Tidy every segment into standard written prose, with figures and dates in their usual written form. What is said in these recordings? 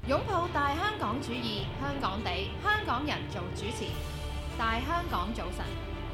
擁抱大香港主義，香港地，香港人做主持。大香港早晨，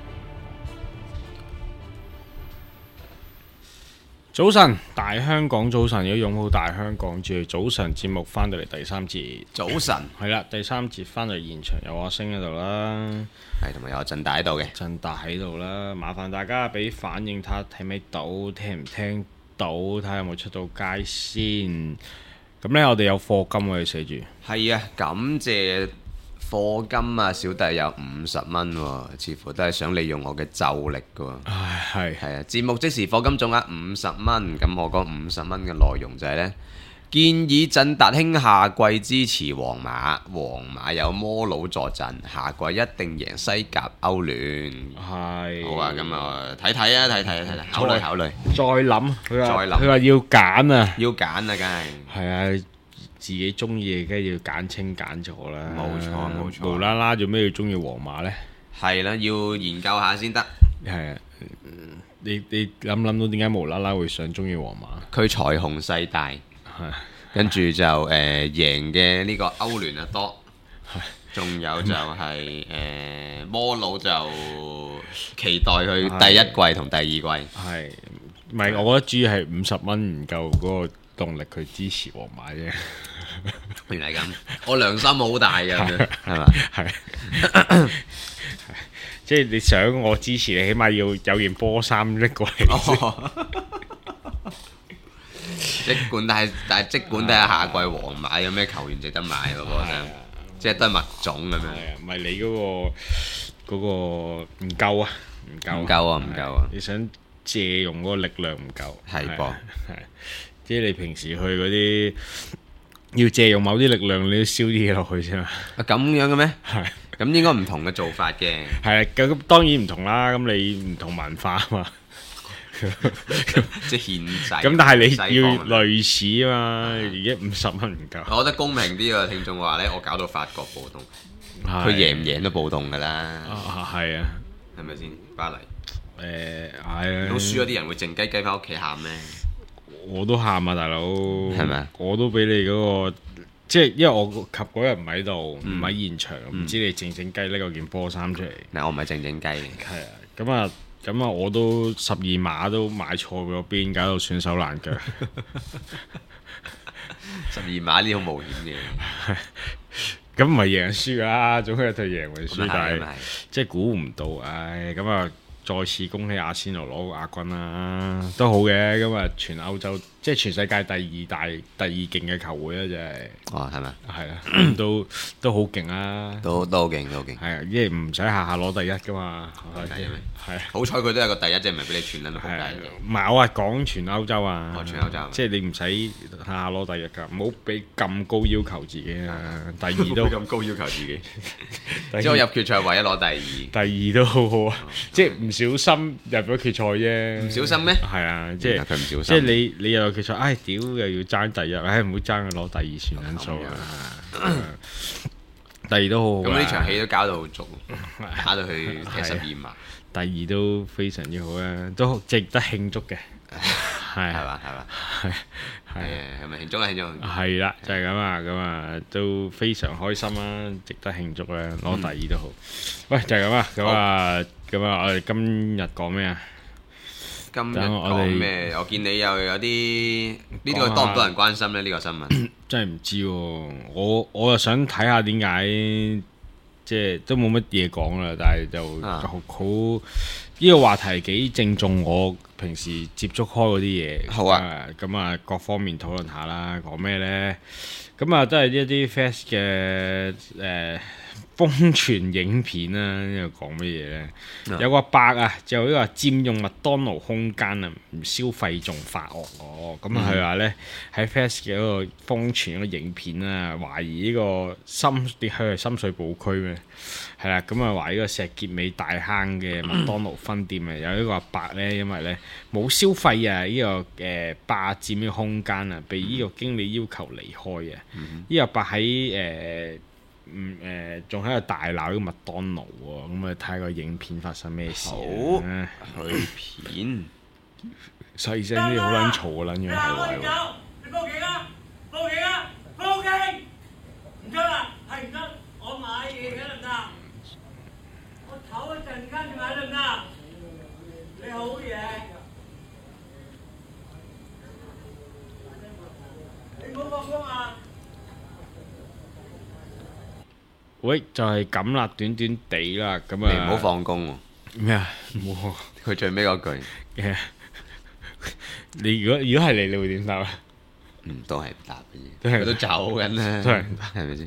早晨，大香港早晨，要擁抱大香港主義。早晨節目翻到嚟第三節， 早晨， 係啦，第三節翻嚟現場有阿星喺度啦， 係同埋有阿振大喺度嘅。 振達喺度啦，麻煩大家俾反應睇下睇唔睇到，聽唔聽到，睇下有冇出到街先。咁呢，我哋有課金我哋寫住。 係啊，感謝課金啊，小弟有50蚊喎，似乎都係想利用我嘅咒力嘅喎。 唉， 係啊，節目即時課金總額50蚊，咁我講50蚊嘅內容就係呢：建議振達兄下季支持皇馬，皇馬有摩佬助陣，下季一定贏西甲歐聯。 係。 好啊，咁啊睇睇啊，睇睇考慮考慮。 再諗，佢話再諗佢話要揀啊。 要揀啊，梗係。 係啊，自己中意嘅梗係要揀清揀楚啦。 冇錯冇錯無啦啦做咩要中意皇馬呢？ 係啦，要研究下先得。 係啊，你諗到點解無啦啦會想中意皇馬？ 佢財雄勢大，跟住就贏嘅呢個歐聯啊多，仲有就係摩佬就期待佢第一季同第二季。 係，唔係？我覺得主要係50蚊唔夠嗰個動力去支持皇馬啫。 原來咁，我良心好大㗎，係嘛？ 係。即係你想我支持你，起碼要有件波衫拎過嚟。 即管但係即管睇下下季皇馬有咩球員值得買喎，波衫，即係都係物種咁樣。 係啊，唔係你嗰個唔夠啊， 唔夠啊！ 你想借用嗰個力量唔夠。 係噃， 係。即係你平時去嗰啲要借用某啲力量，你都燒啲嘢落去啫嘛。 咁樣嘅咩？ 係。 咁應該唔同嘅做法嘅。 係啊，咁當然唔同啦。咁你唔同文化啊嘛。 即係獻祭。 咁但係你要類似啊嘛。而家50蚊唔夠。 我覺得公平啲啊！聽眾話呢，我搞到法國暴動，佢贏唔贏都暴動㗎啦。 係啊， 係咪先？巴黎係啊。 都輸咗啲人會靜雞雞翻屋企喊咩？ 我都喊啊，大佬。 係咪啊？ 我都俾你嗰個。即係因為我及嗰日唔喺度，唔喺現場，唔知你靜靜雞拎嗰件波衫出嚟。 嗱，我唔係靜靜雞。 係啊，咁啊，我都12碼都買錯嗰邊，搞到損手爛腳。 12碼呢好冒險嘅。 咁唔係贏輸㗎啦，總係有隊贏為輸，但係係即係估唔到，唉，咁啊，再次恭喜阿仙奴攞亞軍啦，都好嘅，咁啊，全歐洲即係全世界第二勁嘅球會啦，真係。 哦，係咪？ 係啊，都好勁啊！ 都好勁，都好勁。 係啊，因為唔使下下攞第一㗎嘛。 第一咩？ 係。 好彩佢都有個第一，即係唔係俾你全撚到仆係啊街。 唔係我係講全歐洲啊！ 全歐洲。 即係你唔使下下攞第一㗎，唔好俾咁高要求自己啊！第二都咁高要求自己，即係我入決賽為咗攞第二。 第二都好好啊！即係唔小心入咗決賽啫。 唔小心咩？ 係啊，即係佢唔小心。 即係你入咗決賽，唉屌又要爭第一，唉唔好爭佢攞第二全分數啊！第二都好好。 咁呢場戲都搞到好足，打到去踢12碼。 第二都非常之好啊，都值得慶祝嘅。係嘛？係咪慶祝啊？慶祝！ 係啦，就係咁啊，咁啊都非常開心啦，值得慶祝啦，攞第二都好。喂，就係咁啊，咁啊，我哋今日講咩啊？ 今日講咩？我見你又有啲呢個多唔多人關心咧？呢個新聞真係唔知喎，我又想睇下點解，即係都冇乜嘢講啦，但係就好呢個話題幾正中我平時接觸開嗰啲嘢。 好啊， 咁啊各方面討論下啦，講咩呢？咁啊都係一啲 fast 嘅瘋傳影片啦，呢度講乜嘢呢？有個伯啊，就呢個佔用麥當勞空間啊，唔消費仲發惡喎。咁佢話呢，喺 Fast 嘅嗰個瘋傳嗰個影片啊，懷疑呢個佢係深水埗區咩？係啦，咁啊懷疑呢個石硤尾大坑嘅麥當勞分店啊，有呢個阿伯呢，因為呢冇消費啊，呢個霸佔呢個空間啊，被呢個經理要求離開啊。呢個阿伯喺仲喺度大鬧呢個麥當勞喎，咁啊睇下個影片發生咩事啊？ 去片細聲啲，好撚嘈啊撚樣。 你報警啊！報警啊！報警！ 喂，就係咁啦，短短地啦，咁你唔好放工喎。 咩啊？冇佢最尾嗰句， 嘅。你如果係你會點答啊？ 都係唔答嘅都係嘢，佢都走緊啦， 都係唔係咪先？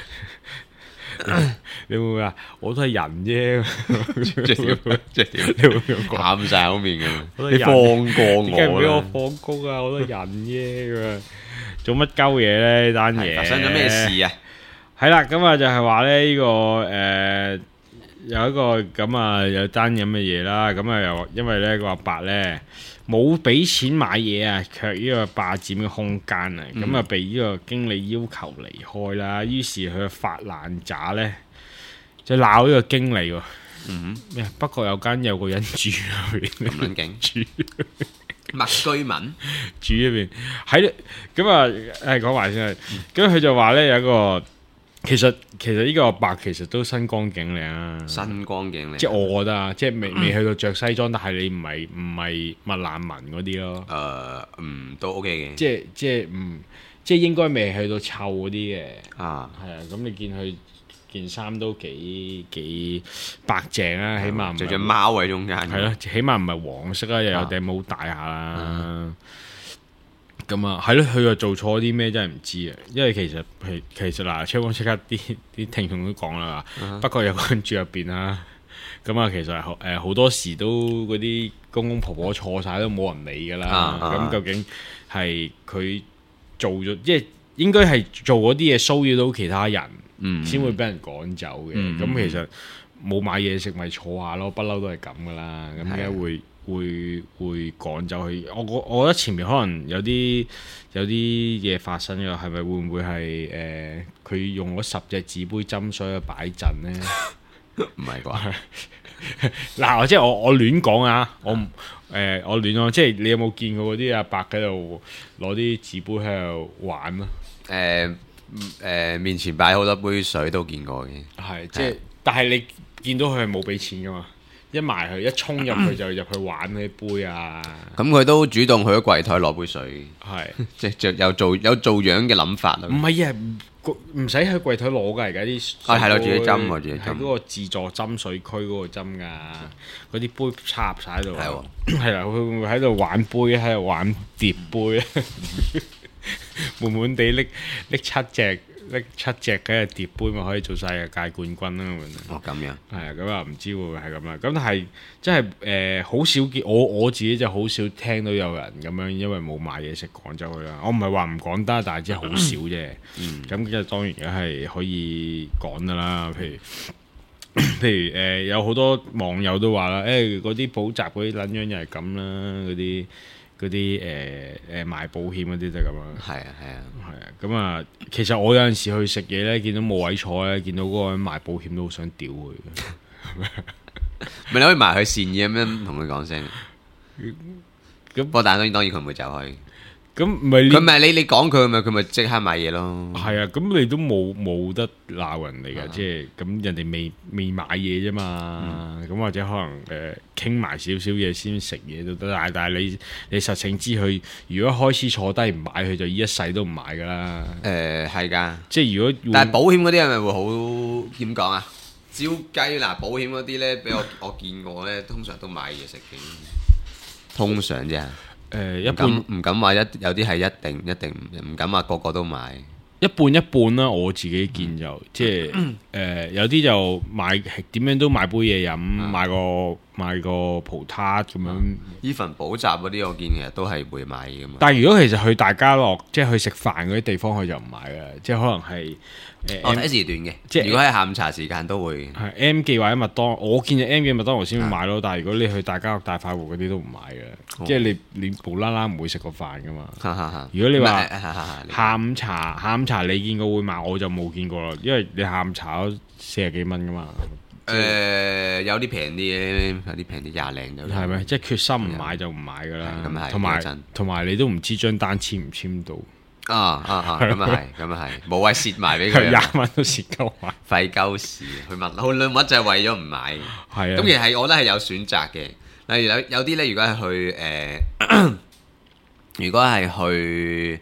你會唔會話我都係人啫？ 即係點？即係點？ 你會唔會咁講？ 喊晒口面嘅， 我都係人你放過點解唔俾我我啦！ 放工啊？我都係人啫咁啊！做乜鳩嘢咧？呢單嘢發生咗咩事啊？ 係啦，咁啊就係話咧呢個有一個咁啊有單咁嘅嘢啦，咁啊又因為咧個阿伯咧冇俾錢買嘢啊，卻呢個霸佔嘅空間啊，咁啊被呢個經理要求離開啦，於是佢發爛渣咧就鬧呢個經理喎。咩？不過有個人住入邊， 咁撚勁住麥居文住入邊喺咁啊誒講埋先，咁佢就話咧有一個。其實呢個阿伯其實都身光頸靚啊， 身光頸靚， 即係我覺得啊，即係未去到着西裝，但係你唔係麥難民嗰啲咯， 都 OK 嘅， 即係應該未去到臭嗰啲嘅， 啊， 係啊，咁你見佢件衫都幾白淨啊，起碼唔係就隻貓喺中間， 係咯，起碼唔係黃色啊，又有頂帽戴下啦。咁啊，係咯，佢又做錯啲咩真係唔知啊！因為其實嗱，超講即刻啲聽眾都講啦，不過有個人住入邊啦，咁啊，其實好多時都嗰啲公公婆婆錯晒都冇人理噶啦。咁究竟係佢做咗，即係應該係做嗰啲嘢騷擾到其他人，先會俾人趕走嘅。咁其實冇買嘢食咪坐下咯，不嬲都係咁噶啦。咁點解會趕走佢？我覺得前面可能有啲嘢發生嘅，係咪會唔會係佢用咗10隻紙杯斟水去擺陣呢？ 唔係啩？ 嗱，即係我亂講啊！我亂講，即係你有冇見過嗰啲阿伯喺度攞啲紙杯喺度玩啊？ 面前擺好多杯水都見過嘅， 係即係，但係你見到佢係冇俾錢噶嘛？一埋去一衝入去就入去玩嗰啲杯啊！ 咁佢都主動去咗櫃台攞杯水， 係即係有做樣嘅諗法啦。 唔係啊，唔使喺櫃台攞㗎，而家啲係咯，自己斟喎，自己係斟。 嗰個自助斟水區嗰個斟㗎，嗰啲杯插晒喺度。 係喎， 係啦，佢會唔會喺度玩杯，喺度玩碟杯咧？悶悶地拎7隻嘅碟杯，咪可以做世界冠軍啦！ 哦，咁樣係啊，咁啊唔知會唔會係咁啦？咁但係真係好少見，我自己就好少聽到有人咁樣，因為冇買嘢食趕走佢啦。我唔係話唔趕得，但係只係好少啫。咁即係當然梗係可以趕噶啦。譬如有好多網友都話啦，嗰啲補習嗰啲撚樣又係咁啦，嗰啲賣保險嗰啲就咁樣。係啊，咁啊，其實我有陣時去食嘢咧，見到冇位坐咧，見到嗰個人賣保險都好想屌佢。 咪你可以埋去善意咁樣同佢講聲。不過但係當然佢唔會走開。 咁唔係佢咪你講佢咪即刻買嘢咯。 係啊，咁你都冇得鬧人嚟㗎，即係咁人哋未買嘢啫嘛。咁或者可能傾埋少少嘢先食嘢都得，但係你實情知佢如果開始坐低唔買，佢就一世都唔買㗎啦。 係㗎， 即係如果但係保險嗰啲係咪會好點講啊？照計嗱，保險嗰啲咧，俾我見過咧，通常都買嘢食嘅，通常啫。 一般唔敢話有啲係一定唔敢話個個都買， 一半啦。我自己見就即係有啲就買點樣都買杯嘢飲，買個葡撻咁樣。 呢份補習嗰啲我見其實都係會買嘅嘛。 但係如果其實去大家樂即係去食飯嗰啲地方，佢就唔買嘅，即係可能係睇時段嘅。 即係如果係下午茶時間都會係 M 記或者麥當勞，我見就 M 記麥當勞先會買咯。但係如果你去大家樂大快活嗰啲都唔買嘅，即係你無啦啦唔會食個飯噶嘛。如果你話下午茶你見過會買，我就冇見過啦，因為你下午茶都40幾蚊噶嘛。 有啲平啲嘅，有啲平啲20零就係咪？即係決心唔買就唔買噶啦。 咁係， 同埋你都唔知張單簽唔簽到。 咁啊係，冇謂蝕埋俾佢 ，20蚊都蝕鳩埋， 費鳩事。佢問好兩乜就係為咗唔買。 係啊。 咁其實我覺得係有選擇嘅。例如有啲咧，如果係去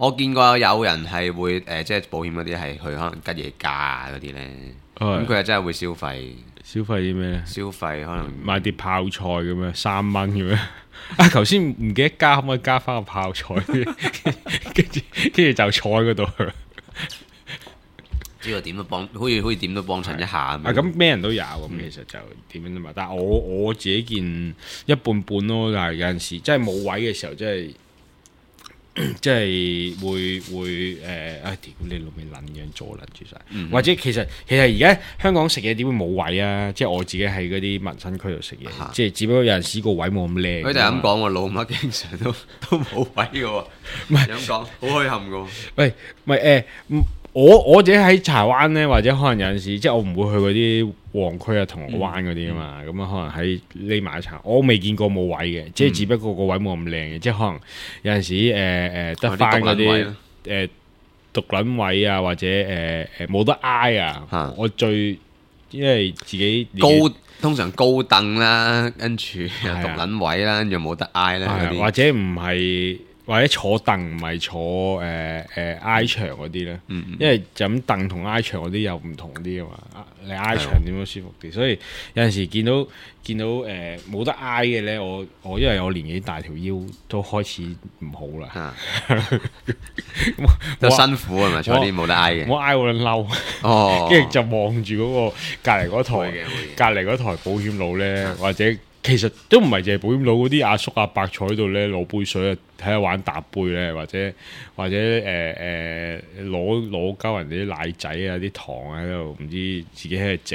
我見過有人係會即係保險嗰啲係去可能吉野家嗰啲呢。咁佢係真係會消費啲咩咧？ 消費可能買啲泡菜咁樣3蚊咁樣。啊！頭先唔記得加，可唔可以加翻個泡菜？跟住就坐喺嗰度。 知道點都幫，好似點都幫襯一下咁。 咁咩人都有咁，其實就點樣啫嘛。但係我自己見一半半咯。但係有陣時真係冇位嘅時候，即係會屌你老味撚樣坐撚住晒。或者其實而家香港食嘢點會冇位啊？即係我自己喺嗰啲民生區度食嘢，即係只不過有陣時個位冇咁靚。 佢哋咁講喎，老麥經常都冇位嘅喎。唔係咁講，好墟冚嘅喎。 喂，唔係我自己喺柴灣咧，或者可能有陣時，即係我唔會去嗰啲旺區啊、銅鑼灣嗰啲啊嘛，咁啊可能喺匿埋一層，我未見過冇位嘅，即係只不過個位冇咁靚嘅，即係可能有陣時得翻嗰啲獨撚位啊，或者冇得挨啊，我最因為自己通常高凳啦，跟住又獨撚位啦，又冇得挨啦， 或者唔係。或者坐凳唔係坐挨牆嗰啲咧，因為就咁凳同挨牆嗰啲又唔同啲啊嘛。你挨牆點樣舒服啲？所以有陣時見到冇得挨嘅咧，我因為我年紀大，條腰都開始唔好啦。 都辛苦係咪？坐啲冇得挨嘅， 我挨我嬲，跟住就望住嗰個隔離嗰台保險佬咧，或者。其實都唔係淨係保險佬嗰啲阿叔阿伯坐喺度咧，攞杯水啊，睇下玩搭杯咧，或者攞鳩人哋啲奶仔啊、啲糖喺度，唔知自己喺度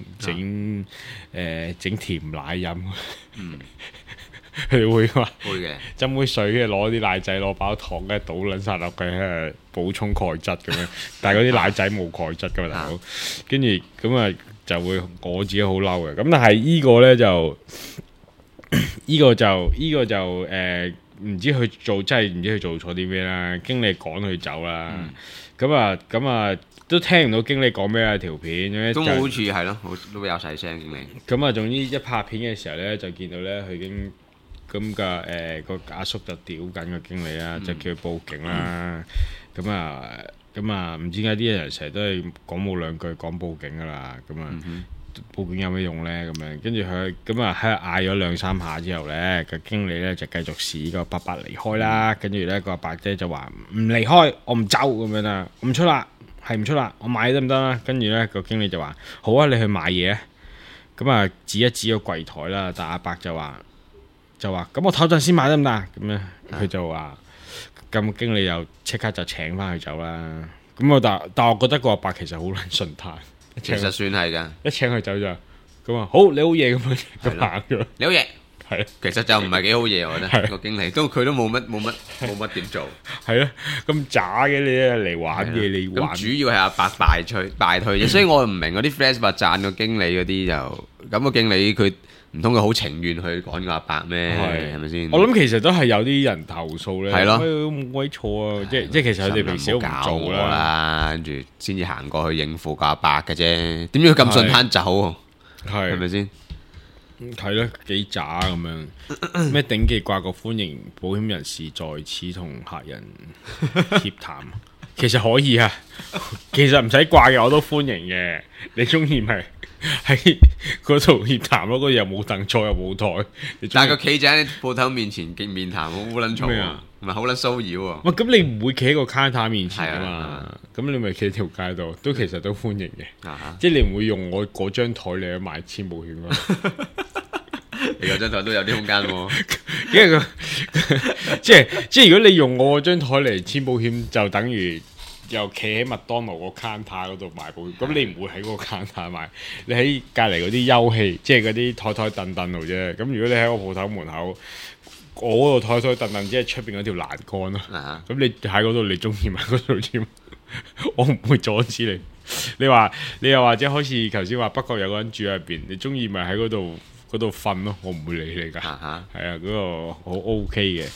整甜奶飲。佢哋會話斟杯水嘅，攞啲奶仔攞包糖嘅倒撚晒落去，喺度補充鈣質咁樣。但係嗰啲奶仔冇鈣質噶嘛，大佬。跟住咁啊，就會我自己好嬲嘅。咁但係依個咧就。呢個就唔知佢做真係唔知佢做錯啲咩啦，經理趕佢走啦，咁啊都聽唔到經理講咩啊條片， 都好似係咯，都比較細聲經理。 咁啊，總之一拍片嘅時候咧，就見到咧佢已經咁嘅個阿叔就屌緊個經理啦，就叫佢報警啦。咁啊唔知點解啲人成日都係講冇兩句講報警噶啦，咁啊。報警有咩用呢？咁樣跟住佢咁啊喺度嗌咗2-3下之後呢，個經理呢就繼續使個伯伯離開啦。跟住呢個阿伯姐就話唔離開，我唔走咁樣啦，唔出啦，係唔出啦，我買得唔得啦？跟住呢個經理就話好啊，你去買嘢啊。咁啊指一指個櫃台啦，但阿伯就話咁我唞陣先買得唔得？咁樣佢就話咁經理又即刻就請翻佢走啦。咁我但我覺得個阿伯其實好撚順態。 其實算係㗎， 一請佢走咗，咁啊好你好嘢咁樣就行咗， 你好嘢係， 其實就唔係幾好嘢，我覺得個經理佢都冇乜點做， 係咯，咁渣嘅你嚟玩嘢你玩， 咁主要係阿伯敗退啫，所以我唔明嗰啲 fans 話讚個經理嗰啲就咁個經理佢。唔通佢好情願去趕個阿伯咩？係咪先？ 我諗其實都係有啲人投訴咧， 係咯， 冇鬼錯啊！即係其實佢哋平時都唔做啦，跟住先至行過去應付個阿伯嘅啫。點解咁順攤走？係咪先？ 係咯，幾渣咁樣。咩頂記掛個歡迎保險人士在此同客人協談。其實可以啊，其實唔使掛嘅我都歡迎嘅。你中意咪？喺嗰度協談咯，嗰度又冇凳坐又冇台， 但係個企仔喺鋪頭面前面談好撚嘈啊，唔係好撚騷擾啊。 咁你唔會企喺個 counter 面前啊嘛，咁你咪企喺條街度，都其實都歡迎嘅。即係你唔會用我嗰張台嚟去買簽保險咯。 你嗰張台都有啲空間喎， 因為即係如果你用我嗰張台嚟簽保險，就等於。又企喺麥當勞個 counter 嗰度買保險，咁你唔會喺嗰個 counter 買，你喺隔離嗰啲休憩，即係嗰啲台凳凳度啫。咁如果你喺個鋪頭門口，我嗰度台凳凳，即係出邊嗰條欄杆咯。咁你喺嗰度，你中意買嗰度簽，我唔會阻止你。你又或者好似頭先話北角有個人住喺入邊，你中意咪喺嗰度瞓咯，我唔會理你㗎。係啊，嗰個好 OK 嘅。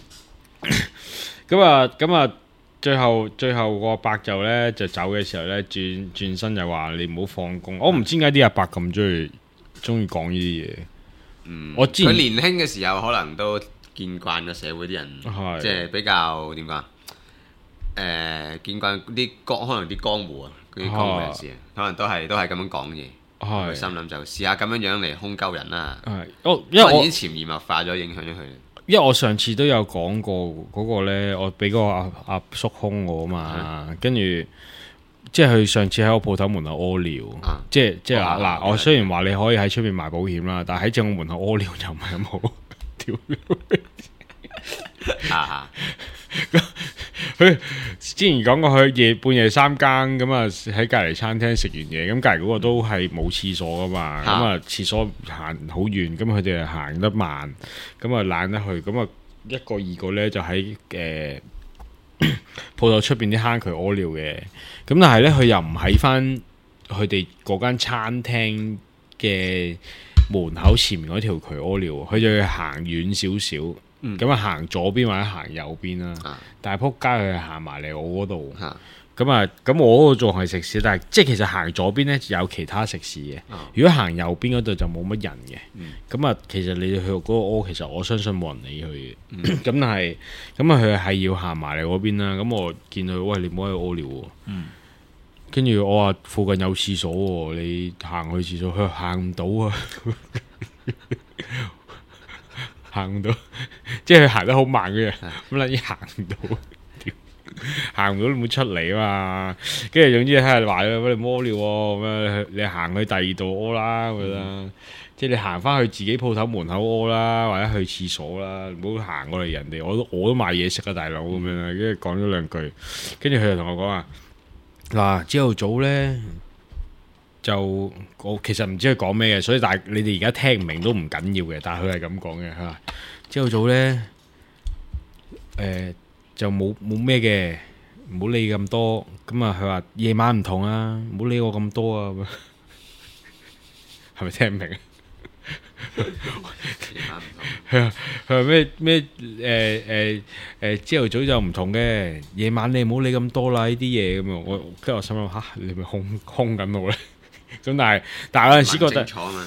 咁啊。最後個阿伯就咧就走嘅時候咧轉身就話你唔好放工。我唔知點解啲阿伯咁中意講呢啲嘢。我知佢年輕嘅時候可能都見慣咗社會啲人，即係比較點講， 見慣啲可能啲江湖啊，嗰啲江湖人士啊，可能都係咁樣講嘢。佢心諗就試下咁樣樣嚟兇鳩人啦。 因為我已經潛移默化咗影響咗佢。 因為我上次都有講過嗰個咧，我俾個阿叔兇我啊嘛，跟住即係佢上次喺我鋪頭門口屙尿，即係嗱，我雖然話你可以喺出邊賣保險啦，但係喺正我門口屙尿就唔係咁好。佢之前講過，佢半夜3更咁啊，喺隔離餐廳食完嘢，咁隔離嗰個都係冇廁所噶嘛，咁啊廁所行好遠，咁佢哋行得慢，咁啊懶得去，咁啊一個二個咧就喺鋪頭出邊啲坑渠屙尿嘅，咁但係咧佢又唔喺翻佢哋嗰間餐廳嘅門口前面嗰條渠屙尿，佢就要行遠少少。咁啊行左邊或者行右邊啦，但係仆街佢係行埋嚟我嗰度，咁我嗰度仲係食肆，但係即係其實行左邊咧有其他食肆嘅，如果行右邊嗰度就冇乜人嘅，咁啊其實你去嗰個屙，其實我相信冇人理佢嘅，咁但係咁啊佢係要行埋嚟嗰邊啦，咁我見佢喂，你唔好喺度屙尿喎，跟住我話附近有廁所喎，你行去廁所，佢行唔到啊。行唔到，即係佢行得好慢嘅，咁你行唔到，行唔到你冇出嚟啊嘛。跟住總之喺度話你屙尿喎，咁樣你行去第二度屙啦咁樣，即係你行翻去自己鋪頭門口屙啦，或者去廁所啦，唔好行過嚟人哋。我都買嘢食啊，大佬咁樣，跟住講咗兩句，跟住佢就同我講話嗱，朝頭早咧。就我其實唔知佢講咩嘅，所以但係你哋而家聽唔明都唔緊要嘅。但係佢係咁講嘅，佢話朝頭早咧，就冇咩嘅，唔好理咁多。咁啊，佢話夜晚唔同啊，唔好理我咁多啊。係咪聽唔明啊？ 夜晚唔同。 佢話咩朝頭早就唔同嘅，夜晚你唔好理咁多啦，呢啲嘢咁樣。跟住我心諗吓，你咪兇緊我咧？咁但係有陣時覺得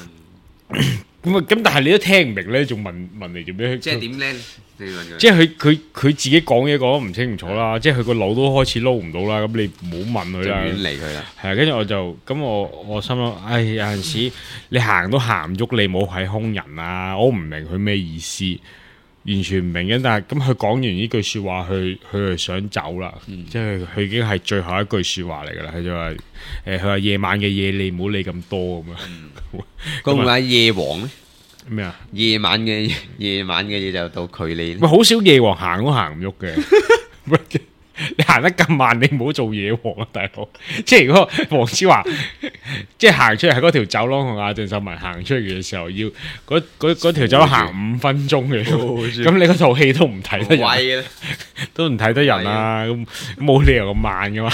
咁但係你都聽唔明咧，仲問嚟做咩？ 即係點咧？ 即係佢自己講嘢講得唔清唔楚啦，即係佢個腦都開始撈唔到啦。咁你唔好問佢啦， 遠離佢啦。 係啊，跟住我就咁我心諗，唉，有陣時你行都行唔喐，你冇係兇人啊！我唔明佢咩意思。完全唔明嘅，但係咁佢講完呢句説話，佢係想走啦，即係佢已經係最後一句説話嚟㗎啦。佢就話佢話夜晚嘅嘢你唔好理咁多咁樣。 會唔會係夜王咧？ 咩啊？ 夜晚嘅嘢就到佢理。 喂，好少夜王行都行唔喐嘅。你行得咁慢，你唔好做野王啊，大佬！即係如果黃子華即係行出嚟喺嗰條走廊同阿鄭秀文行出嚟嘅時候，要嗰條走廊行5分鐘嘅，咁你嗰套戲都唔睇得人，都唔睇得人啦。咁冇理由咁慢噶嘛。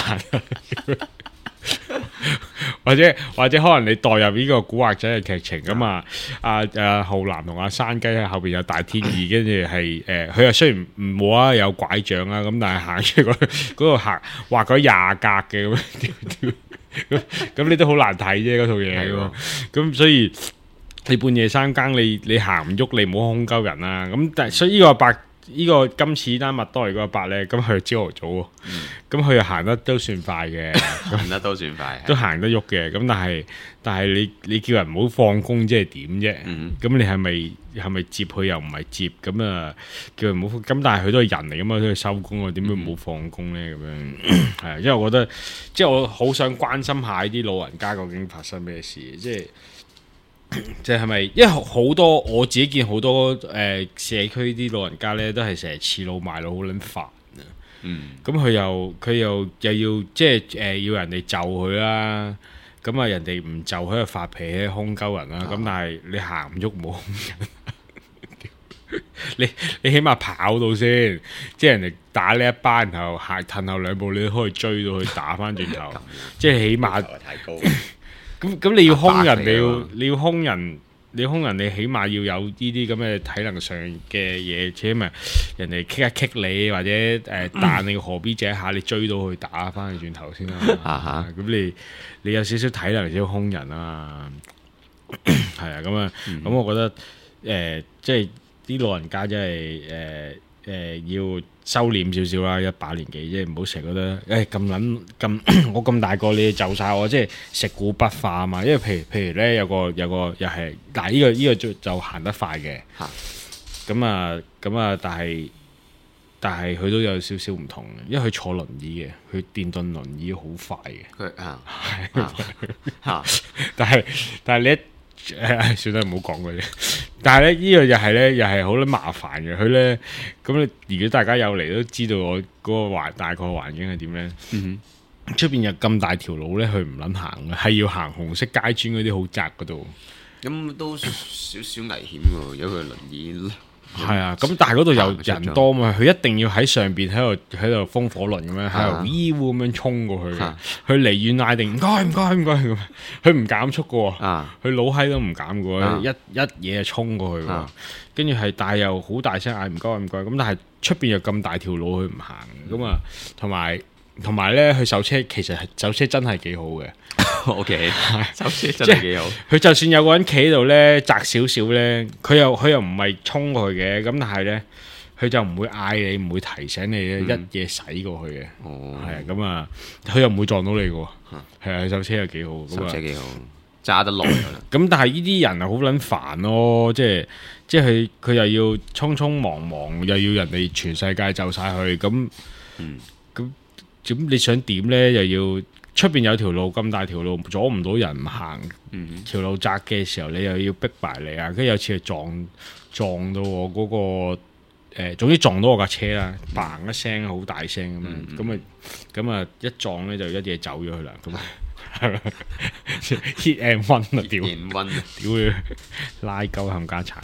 或者可能你代入呢個古惑仔嘅劇情咁啊，阿浩南同阿山雞喺後邊有大天二，跟住係佢又雖然唔冇啊有拐杖啊，咁但係行出嗰度行畫咗20格嘅咁你都好難睇啫嗰套嘢，咁所以你半夜3更你行唔喐，你唔好兇鳩人啊。咁但係所以呢個今次單麥當勞嗰個伯咧，咁佢朝頭早喎，咁佢又行得都算快嘅， 行得都算快， 都行得喐嘅。咁但係你叫人唔好放工，即係點啫？咁你係咪接佢又唔係接？咁啊叫人唔好。咁但係佢都係人嚟噶嘛，都要收工啊，點會唔好放工咧？咁樣係啊，因為我覺得即係我好想關心下啲老人家究竟發生咩事，即係咪？因為好多我自己見好多社區啲老人家咧，都係成日恃老賣老，好撚煩啊！咁佢又要即係要人哋就佢啦，咁啊人哋唔就佢就發脾氣兇鳩人啦。咁但係你行唔喐冇兇人，你起碼跑到先，即係人哋打呢一班，然後行褪後2步，你都可以追到佢打翻轉頭，即係起碼。 太高。 咁你要兇人，你要兇人，你起碼要有呢啲咁嘅體能上嘅嘢，且咪人哋棘一棘你，或者彈你個河 B 者一下，你追到佢打翻去轉頭先啦。咁你有少少體能先兇人啊。係啊，咁我覺得即係啲老人家真係要收斂少少啦，一把年紀，即係唔好成日覺得咁撚咁我咁大個你就晒我，即係食古不化啊嘛。因為譬如咧有個又係嗱呢個就行得快嘅，咁啊，但係佢都有少少唔同嘅，因為佢坐輪椅嘅，佢電動輪椅好快嘅。但係你算啦，唔好講佢啫。但係咧呢個又係好撚麻煩嘅。佢咧咁你如果大家有嚟都知道我嗰個大概環境係點咧。出邊有咁大條路咧，佢唔撚行嘅，係要行紅色街磚嗰啲好窄嗰度。 咁都少少危險喎，有佢輪椅。 係啊，咁但係嗰度有人多嘛，佢一定要喺上邊喺度風火輪咁樣喺度醫護咁樣衝過去嘅。佢離遠嗌定唔該咁，佢唔減速嘅喎，佢老閪都唔減嘅喎，一嘢就衝過去喎。跟住係但係又好大聲嗌唔該咁，但係出邊有咁大條路佢唔行咁啊，同埋咧佢手車其實手車真係幾好嘅。 O.K. 手車真係幾好。佢就算有個人企喺度咧，窄少少咧，佢又唔係衝過去嘅，咁但係咧，佢就唔會嗌你，唔會提醒你咧，一嘢駛過去嘅。係啊，咁啊，佢又唔會撞到你嘅。係啊，手車又幾好。 手車幾好，揸得耐㗎啦。 咁但係呢啲人係好撚煩咯，即係佢又要匆匆忙忙，又要人哋全世界就晒去，咁你想點咧？又要出邊有條路咁大條路，阻唔到人行。條路窄嘅時候，你又要逼埋你啊！跟住有次撞到我嗰個總之撞到我架車啦，嘭一聲好大聲咁啊一撞咧就一嘢走咗去啦。咁hit and run 啊！屌佢拉鳩冚家鏟，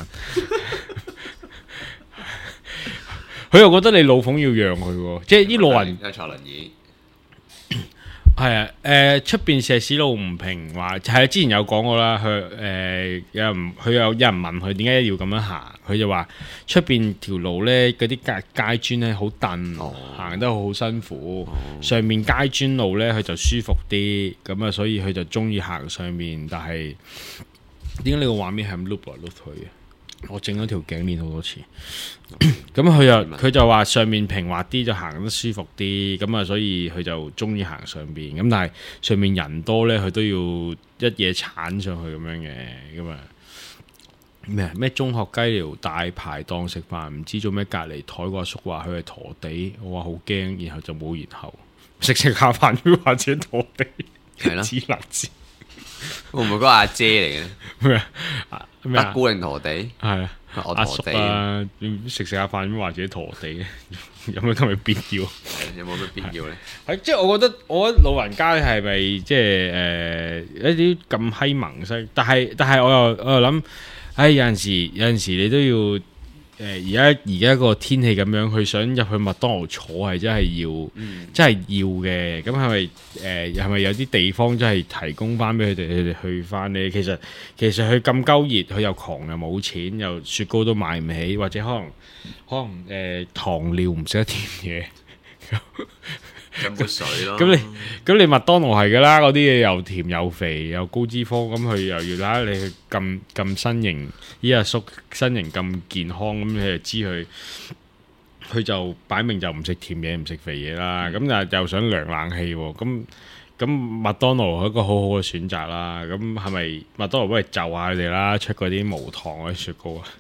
佢又覺得你老馮要讓佢喎，即係啲老人有坐輪椅。 係啊，出邊石屎路唔平話係之前有講過啦。有人問佢點解要咁樣行，佢就話出邊條路咧嗰啲街磚咧好蹬，行得好辛苦。上面街磚路咧佢就舒服啲，咁啊所以佢就中意行上面。但係點解你個畫面係咁碌來碌去嘅？我整咗條頸鏈好多次，咁佢就話上面平滑啲就行得舒服啲，咁啊所以佢就中意行上邊。咁但係上面人多咧，佢都要一嘢鏟上去咁樣嘅。咁啊咩中學雞寮大排檔食飯，唔知做咩隔離台個阿叔話佢係陀地，我話好驚，然後就冇然後食下飯或者陀地， 係啦， 黐撚線。 會唔會嗰個阿姐嚟嘅咩啊？ 阿姑定陀地？ 係啊，阿叔啊，食下飯或者陀地，有咩咁嘅必要？ 有冇咩必要咧？ 係即係我覺得老人家係咪即係一啲咁閪萌式？但係我又諗，有陣時你都要而家個天氣咁樣，佢想入去麥當勞坐係真係要嘅。咁係咪有啲地方真係提供翻俾佢哋去翻呢？其實佢咁鳩熱，佢又窮又冇錢，又雪糕都買唔起，或者可能糖尿唔食得甜嘢， 飲杯水咯。 咁你麥當勞係噶啦，嗰啲嘢又甜又肥又高脂肪，咁佢又要拉你去咁身形，依阿叔身形咁健康，咁你就知佢就擺明就唔食甜嘢唔食肥嘢啦。咁但係又想涼冷氣喎，咁麥當勞係一個好好嘅選擇啦。咁係咪麥當勞不如就下佢哋啦，出嗰啲無糖嗰啲雪糕啊？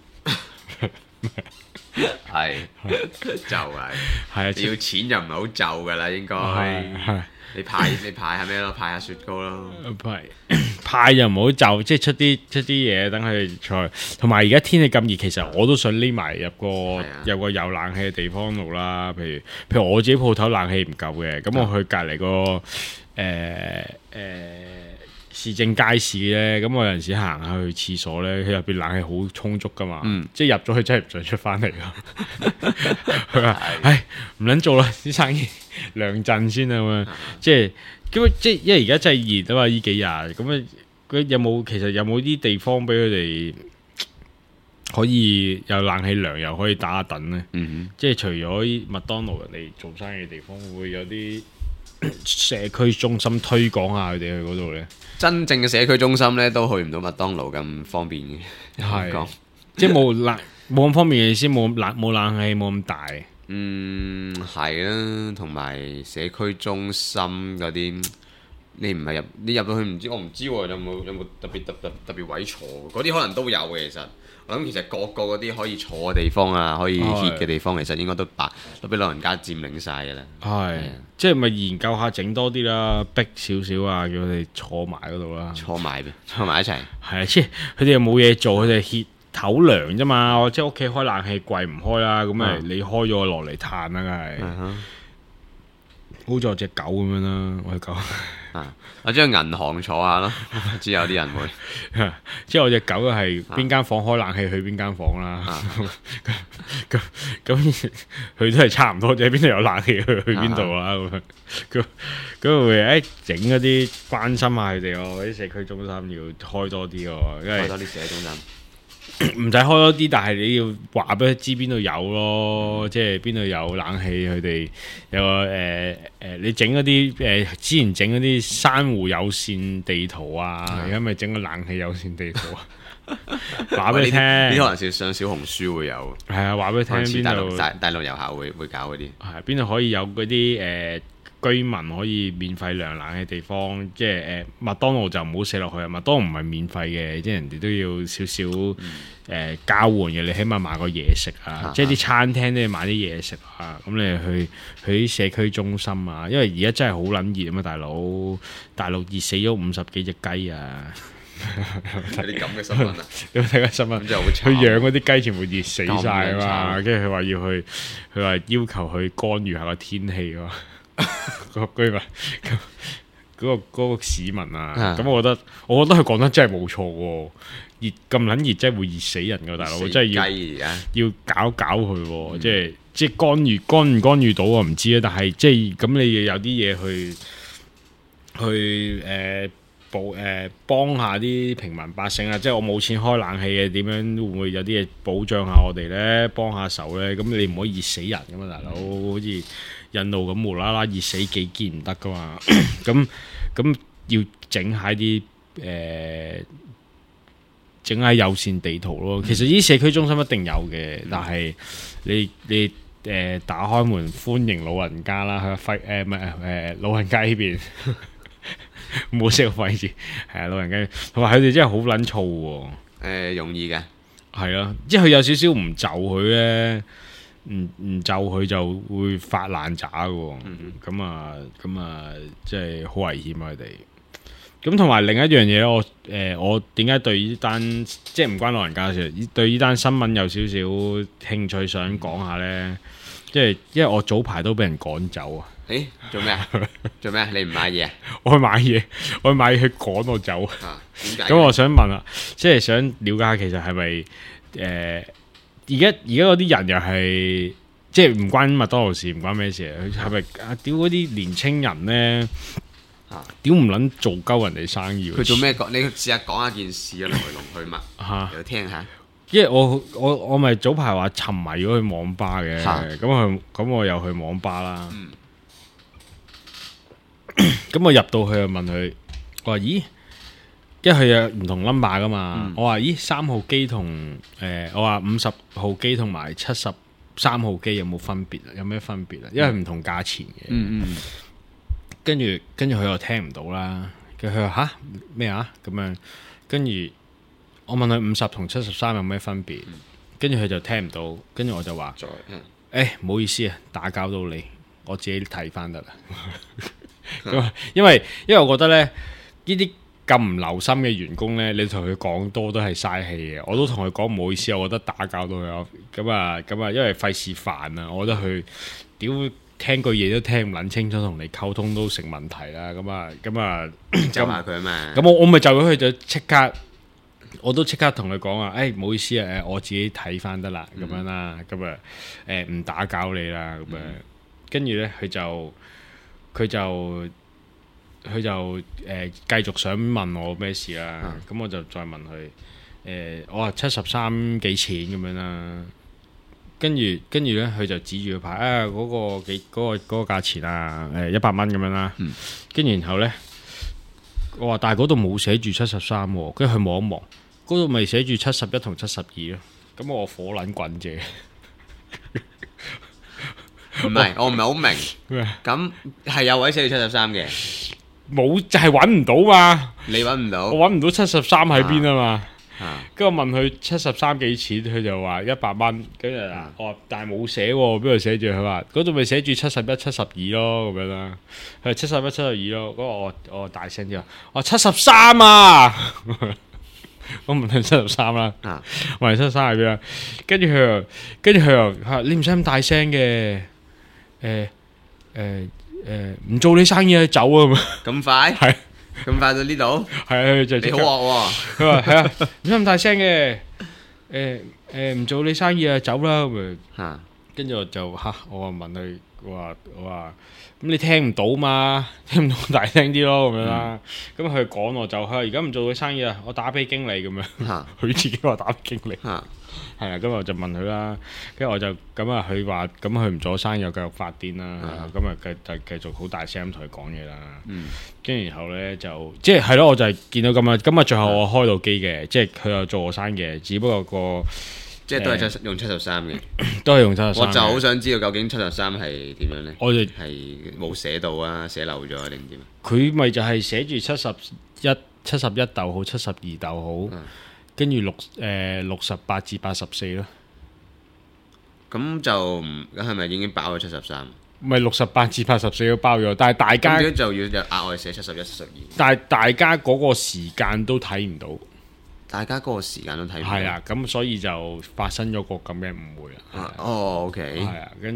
係就係要錢就唔係好就噶啦，應該你派下咩咯？派下雪糕咯， 派又唔好就，即係出啲嘢等佢哋菜。同埋而家天氣咁熱，其實我都想匿埋入個有冷氣嘅地方度啦。譬如我自己鋪頭冷氣唔夠嘅，咁我去隔離個市政街市咧，咁我有陣時行下去廁所咧，佢入邊冷氣好充足噶嘛，即係入咗去真係唔想出翻嚟咯。佢話：唉，唔撚做啦，啲生意涼陣先啊嘛。即係因為而家真係熱啊嘛，呢幾日咁其實有冇啲地方俾佢哋可以有冷氣涼又可以打下躉咧？即係除咗麥當勞人哋做生意嘅地方，會唔會有啲社區中心推廣下佢哋去嗰度咧？真正嘅社區中心咧，都去唔到麥當勞咁方便嘅。 係，即係冇冇咁方便嘅意思，冇冷氣，冇咁大。 係啦，同埋社區中心嗰啲，你唔係你入到去我唔知喎，有冇特別位坐？嗰啲可能都有嘅。其實我諗其實個個嗰啲可以坐嘅地方啊，可以歇嘅地方，其實應該都俾老人家佔領晒㗎啦。 係，即係咪研究下整多啲啦，逼少少啊，叫佢哋坐埋嗰度啦， 坐埋一齊。 係啊，即係佢哋又冇嘢做，佢哋歇唞涼啫嘛。即係屋企開冷氣櫃唔開啦，咁咪你開咗落嚟嘆啦，梗係。好似我隻狗咁樣啦，我隻狗。 我將銀行坐下咯，知有啲人會。 即係我隻狗係邊間房開冷氣去邊間房啦。咁佢都係差唔多啫，邊度有冷氣去邊度啦咁。咁會整嗰啲關心下佢哋喎，啲社區中心要開多啲喎，因為開多啲社區中心。 唔使開多啲，但係你要話俾佢知邊度有咯，即係邊度有冷氣，佢哋有個你整嗰啲之前整嗰啲珊瑚友善地圖啊，而家咪整個冷氣友善地圖啊，話俾你聽。呢可能上小紅書會有。係啊，話俾你聽邊度大陸遊客會搞嗰啲。 係邊度可以有嗰啲居民可以免費涼冷嘅地方，即係麥當勞就唔好寫落去啊！麥當勞唔係免費嘅，即係人哋都要少少交換嘅。你起碼買個嘢食啊，即係啲餐廳都要買啲嘢食啊。咁你去啲社區中心啊，因為而家真係好撚熱啊嘛，大陸熱死咗50幾隻雞啊！ 有啲咁嘅新聞啊！ 有冇睇過新聞？真係好慘。佢養嗰啲雞全部熱死晒啊嘛，跟住佢話佢話要求佢干預下個天氣啊。個居民嗰個市民啊，咁我覺得佢講得真係冇錯喎，熱咁撚熱真係會熱死人噶，大佬真係要搞佢，即係干唔干預到我唔知啊，但係即係咁你有啲嘢去幫下啲平民百姓啊，即係我冇錢開冷氣嘅，點樣會唔會有啲嘢保障下我哋呢？幫下手呢？咁你唔可以熱死人噶嘛，大佬，好似印度咁無啦啦熱死幾件唔得噶嘛，咁要整下啲整下友善地圖咯。其實呢啲社區中心一定有嘅，但係你打開門歡迎老人家啦，去老人家呢邊。冇識個位置，係啊，老人家同埋佢哋真係好撚燥喎。 容易嘅， 係啊，即係佢有少少唔就佢咧，唔就佢就會發爛渣嘅。咁啊，即係好危險啊！佢哋。咁同埋另一樣嘢，我點解對呢單即係唔關老人家事，對呢單新聞有少少興趣想講下咧？即係因為我早排都俾人趕走啊！ 做咩啊？你唔買嘢啊？ 我去買嘢，佢趕我走。 點解？ 咁我想問啊，即係想了解下，其實係咪而家嗰啲人又係即係唔關麥當勞事，唔關咩事？佢係咪屌嗰啲年青人咧？屌唔撚做鳩人哋生意？ 佢做咩講？你試下講下件事啊，來龍去脈，又聽下。 因為我咪早排話沉迷咗去網吧嘅，咁我又去網吧啦。咁我入到去就問佢，我話咦，因為佢有唔同 number 噶嘛，我話咦3號機同我話50號機同埋73號機有冇分別啊？有咩分別啊？因為唔同價錢嘅。跟住佢又聽唔到啦，佢話吓咩啊咁樣，跟住我問佢50同73有咩分別，跟住佢就聽唔到，跟住我就話唔好意思啊，打攪到你，我自己睇翻得啦。因為我覺得咧，呢啲咁唔留心嘅員工咧，你同佢講多都係嘥氣嘅。我都同佢講唔好意思，我覺得打攪到佢，咁啊，因為費事煩啊。我覺得佢屌聽句嘢都聽唔撚清楚，同你溝通都成問題啦。咁啊，就下佢啊嘛。 咁我咪就咗佢就即刻，我都即刻同佢講啊，唔好意思啊，我自己睇翻得啦，咁樣啦，咁啊，唔打攪你啦，咁樣。跟住咧，佢就繼續想問我咩事啦，咁我就再問佢，我話73幾錢咁樣啦，跟住咧佢就指住個牌嗰個價錢啊，100蚊咁樣啦，跟住然後咧我話但係嗰度冇寫住73喎，跟住佢望一望，嗰度咪寫住71同72咯， 咁我火撚滾啫。 唔係，我唔係好明。 咩？ 咁係有位寫住73嘅， 冇就係揾唔到嘛。 你揾唔到？ 我揾唔到73喺邊啊嘛。 啊跟住我問佢73幾錢，佢就話100蚊。跟住我話但係冇寫喎，邊度寫住？佢話嗰度咪寫住71、72咯咁樣啦。佢話71、72咯。嗰個我大聲啲話，我73啊！我問佢73啦，問佢73喺邊啊？跟住佢又你唔使咁大聲嘅，唔做你生意啊，走啊咁。 咁快？ 係咁快到呢度？ 係啊，就你好惡喎！ 佢話係啊，唔使咁大聲嘅，唔做你生意啊，走啦咁啊！ 跟住我就我話問佢，我話咁你聽唔到嘛？聽唔到大聲啲咯咁樣啦。咁佢講我就佢話而家唔做佢生意啊，我打俾經理咁樣。佢自己話打俾經理。係啊，咁我就問佢啦。跟住我就咁啊，佢話咁佢唔做生意又繼續發癲啦。咁啊繼續好大聲咁同佢講嘢啦。跟住然後咧就即係咯，我就係見到咁啊。咁啊最後我開到機嘅，即係佢又做我生意，只不過個。 即係都係用73嘅， 都係用73。 我就好想知道究竟73係點樣呢？ 我哋係冇寫到啊，寫漏咗定點？ 佢咪就係寫住71逗號72逗號，跟住68至84咯。 咁就咁係咪已經包咗73？ 唔係68至84都包咗，但係大家咁就要額外寫71、72。 但係大家嗰個時間都睇唔到。 大家嗰個時間都睇唔到。 係啊，咁所以就發生咗個咁嘅誤會啦。 OK。 係啊，跟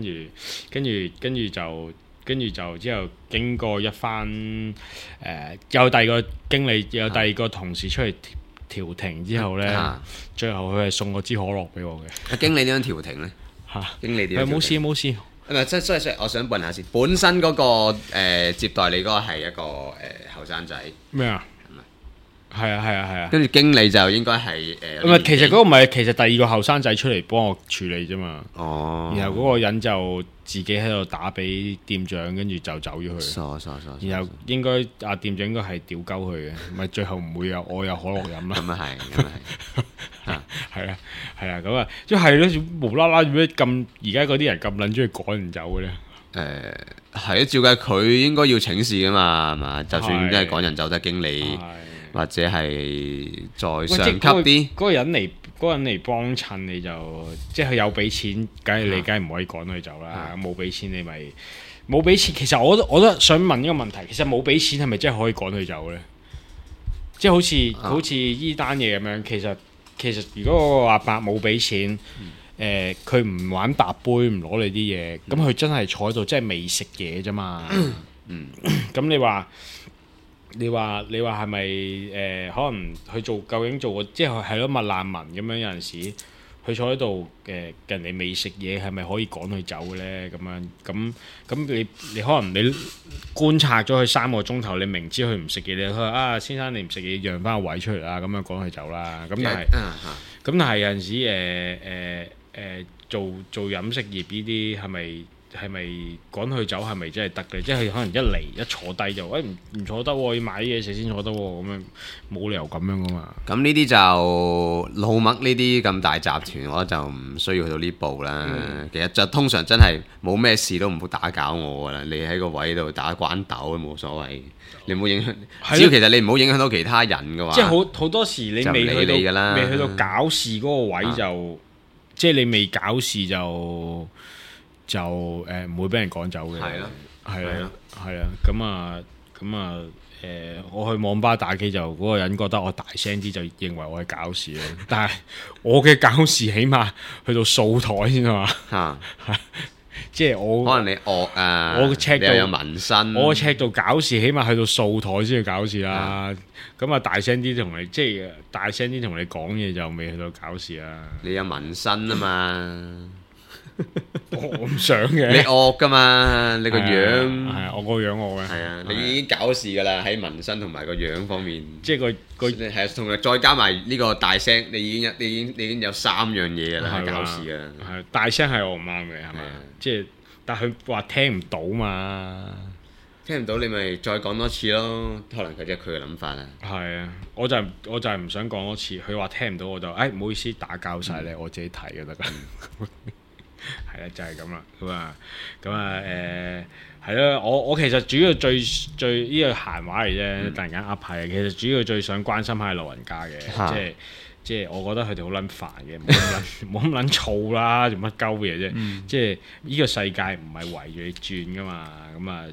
住就之後經過一番有第二個經理，有第二個同事出嚟調停之後呢，最後佢係送個支可樂俾我嘅。 經理點樣調停呢？經理點樣？ 冇事冇事。 唔係，所以我想問下先，本身嗰個接待你嗰個係一個後生仔。 咩啊？係啊， 跟住經理就應該係唔係，其實嗰個唔係，其實第二個後生仔出嚟幫我處理啫嘛。 哦。 然後嗰個人就自己喺度打俾店長，跟住就走咗去。 傻。 然後應該店長應該係屌鳩佢嘅，咪最後唔會有我有可樂飲啦。 咁啊係。 係啊，咁啊，即係咯，無啦啦做咩咁？而家嗰啲人咁撚中意趕人走嘅咧？ 係啊，照計佢應該要請示噶嘛，係嘛？就算真係趕人走得經理。或者係再上級啲， 嗰個人嚟幫襯你就，即係佢有俾錢，梗係你梗係唔可以趕佢走啦。冇俾錢你咪冇俾錢。其實我都想問一個問題，其實冇俾錢係咪真係可以趕佢走呢？即係好似依單嘢咁樣，其實如果個阿伯冇俾錢，佢唔玩搭杯，唔攞你啲嘢，咁佢真係坐喺度，即係未食嘢啫嘛。咁你話係咪可能佢究竟做過即係咯麥難民咁樣，有陣時佢坐喺度人哋未食嘢，係咪可以趕佢走嘅咧？咁樣咁你可能你觀察咗佢3個鐘頭，你明知佢唔食嘢，你佢話先生你唔食嘢，讓翻個位出嚟啦，咁樣趕佢走啦。咁但係有陣時做飲食業呢啲係咪趕佢走係咪真係得嘅？即係可能一嚟一坐低就唔坐得喎，要買啲嘢食先坐得喎，咁樣冇理由咁樣噶嘛。 咁呢啲就老麥呢啲咁大集團，我就唔需要去到呢步啦。其實就通常真係冇咩事都唔好打攪我噶啦。你喺個位度打關鬥都冇所謂，你唔好影響。只要其實你唔好影響到其他人嘅話， 即係好多時你未去到搞事嗰個位就，即係你未搞事就唔會俾人趕走嘅。係啦，咁啊我去網吧打機就嗰個人覺得我大聲啲就認為我係搞事咯，但係我嘅搞事起碼去到掃台先啊嘛。即係我可能你惡啊， 我尺度又有紋身， 我尺度搞事起碼去到掃台先去搞事啦。咁啊大聲啲同你，即係大聲啲同你講嘢就未去到搞事啦。 你有紋身啊嘛。 我唔想嘅， 你惡噶嘛？你個樣係啊，我個樣惡嘅。 係啊，你已經搞事噶啦，喺紋身同埋個樣方面， 即係個係啊，同埋再加埋呢個大聲，你已經有3樣嘢噶啦，搞事噶啦。 係大聲係我唔啱嘅，係咪？即係但係佢話聽唔到嘛。 聽唔到你咪再講多次咯，可能佢即係佢嘅諗法啦。 係啊，我就係唔想講多次，佢話聽唔到我就唔好意思打攪晒你，我自己睇就得㗎。係啦，就係咁啦。咁啊係咯，我其實主要最呢個閒話嚟啫，突然間噏係，其實主要最想關心下老人家嘅，即係我覺得佢哋好撚煩嘅，冇咁撚燥啦，做乜鳩嘢啫？即係呢個世界唔係圍住你轉噶嘛，咁啊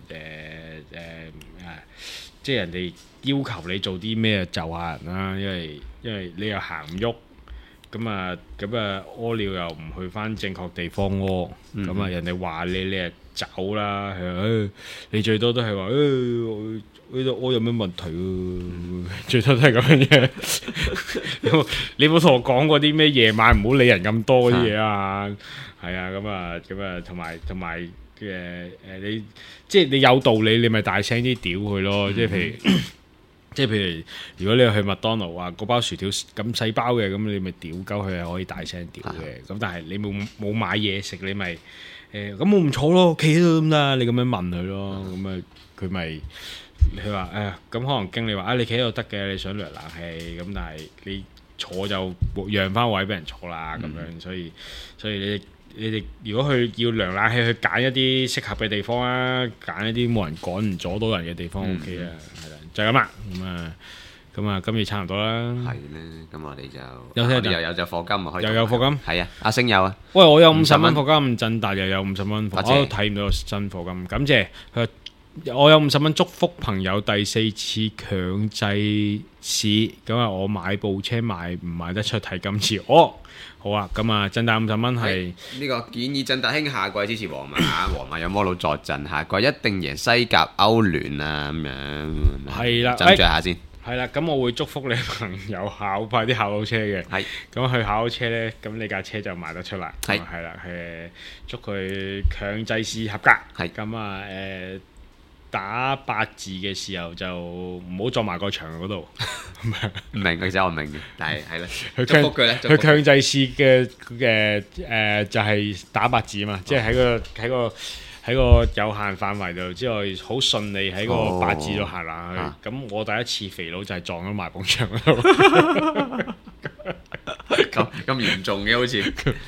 即係人哋要求你做啲咩就下人啦，因為你又行唔喐。咁啊屙尿又唔去翻正確地方屙，咁啊人哋話你就走啦，你最多都係話呢度屙有咩問題最多都係咁樣嘢。你冇同我講過啲咩夜晚唔好理人咁多啲嘢啊？係啊，咁啊，同埋你即係你有道理，你咪大聲啲屌佢咯，即係譬如，如果你去麥當勞啊，嗰包薯條咁細包嘅，咁你咪屌鳩佢係可以大聲屌嘅。咁但係你冇買嘢食，你咪咁我唔坐咯，企喺度咁啦。你咁樣問佢咯，咁啊佢咪佢話咁可能經理話你企喺度得嘅，你想涼冷氣咁，但係你坐就讓翻位俾人坐啦咁樣，所以你哋如果去要涼冷氣，去揀一啲適合嘅地方啊，揀一啲冇人趕唔阻到人嘅地方 OK 啊，係啦。就咁啦，咁啊，今日差唔多啦。係咧，咁我哋就又有就課金啊，又有課金。係啊，阿星有啊。喂，我有50蚊課金，振達又有50蚊課金，我都睇唔到新課金，感謝。我有50蚊祝福朋友第4次強制試，咁啊，我買部車賣唔賣得出睇今次。好啊，咁啊，振達50蚊係呢個建議振達兄下季支持皇馬，皇馬有摩魯坐鎮，下季一定贏西甲歐聯啊咁樣。係啦，斟酌下先。係啦，咁我會祝福你朋友快啲考到車嘅。係，咁佢考到車呢，咁你架車就賣得出啦。係啦，祝佢強制試合格。係，咁啊打8字嘅時候就唔好撞埋個牆嗰度。唔明，其實我唔明嘅，但係啦，佢強制試嘅就係打8字啊嘛，即係喺個有限範圍度之外，好順利喺個8字度行啦去。咁我第一次肥佬就係撞咗埋埲牆嗰度。咁嚴重嘅好似。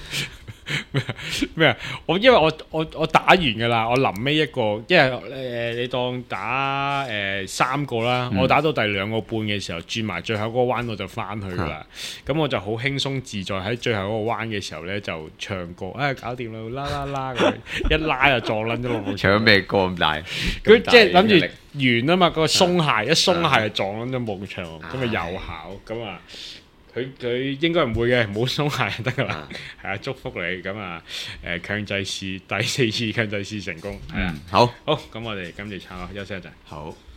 咩啊？因為我打完噶啦，我臨尾一個，因為你當打3個啦，我打到第2個半嘅時候，轉埋最後嗰個彎我就翻去噶啦。咁我就好輕鬆自在喺最後嗰個彎嘅時候呢，就唱歌，搞掂啦，啦啦啦咁，一拉就撞撚咗落埲牆。唱咩歌咁大？佢即係諗住完啊嘛，個鬆懈一鬆懈就撞撚咗埲牆，咁啊有效咁啊。佢應該唔會嘅，冇鬆懈就得噶啦。係啊，祝福你咁啊！強制試第4次強制試成功。係啊，好，咁我哋今次差唔多休息一陣。好。